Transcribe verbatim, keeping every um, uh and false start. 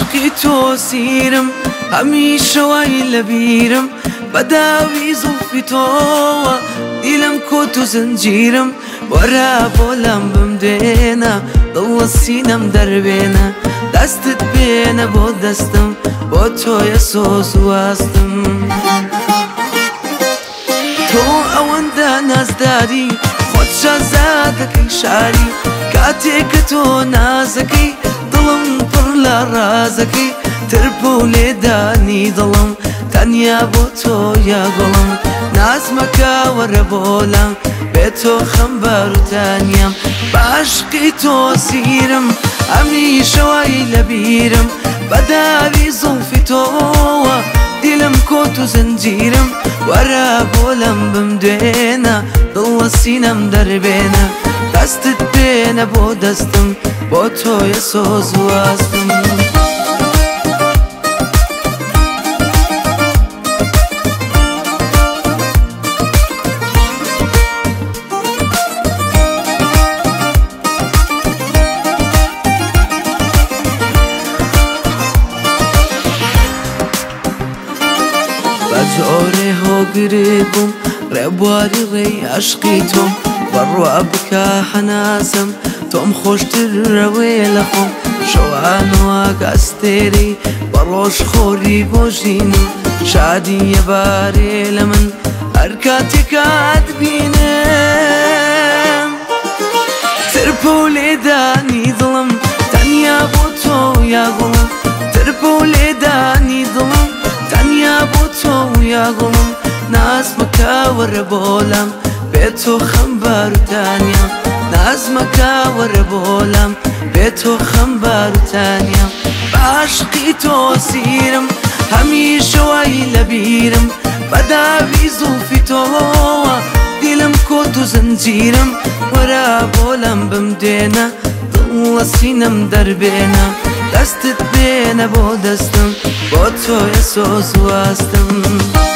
عاشقی تۆ سیرم هەمیشە وای لەبیرم بەداوی زوڵفی تۆوە دیلم کۆت و زنجیرم وەرە بۆلام بمدێنە دڵ سینەم دەربێنە دەستت بێنە بۆ دەستم بۆ تۆیە سۆز واستم تۆ ئەوەندە نازداری خۆت شازادەکەی شاری کاتێک کە تۆ نازەکەی دڵم پڕ لە ڕازەکەی ترپ و لێدانی دڵم تەنیا بۆ تۆ یا گوڵم نازمەکە وەرە بۆلام بێت تۆ خەمبار و تانیام باشقی تۆ سیرم هەمیشە وای لەبیرم بەداوی زوڵفی تۆوە دیلم کۆت و زنجیرم وەرە بۆلەم بمدێنە دڵ سینەم دەربێنە دەستت بێنە بۆ دەستم بۆ تۆیە سۆز واستم بەجۆرێ هۆگرێ بووم ڕێبواری ڕێی عاشقی تۆم بەڕوا بکە هەناسم تۆم خۆشترەوێ لە خۆم شەوانەوە گاستێری بە ڕۆژ خۆری بۆ ژینم شادیە بارێ لە من هەر کاتێکات بینم ترپ و لێدانی دڵم تەنیا بۆ تۆ یا گوڵم ترپ و لێدانی دڵم تەنیا بۆ تۆ یا گوڵم نازمەکە وەرە بۆلام بێت تۆ خەمبار و تانیام نازمەکە وەرە بۆلام بێت تۆ خەمبار و تانیام باشقی تۆ سیرم هەمیشە وای لەبیرم بەداوی زوڵفی تۆوە دیلم کۆت و زنجیرم وەرە بۆلام بمدێنە دڵ سینەم دەربێنە دەستت بێنە بۆ دەستم بۆ تۆیە سۆز واستم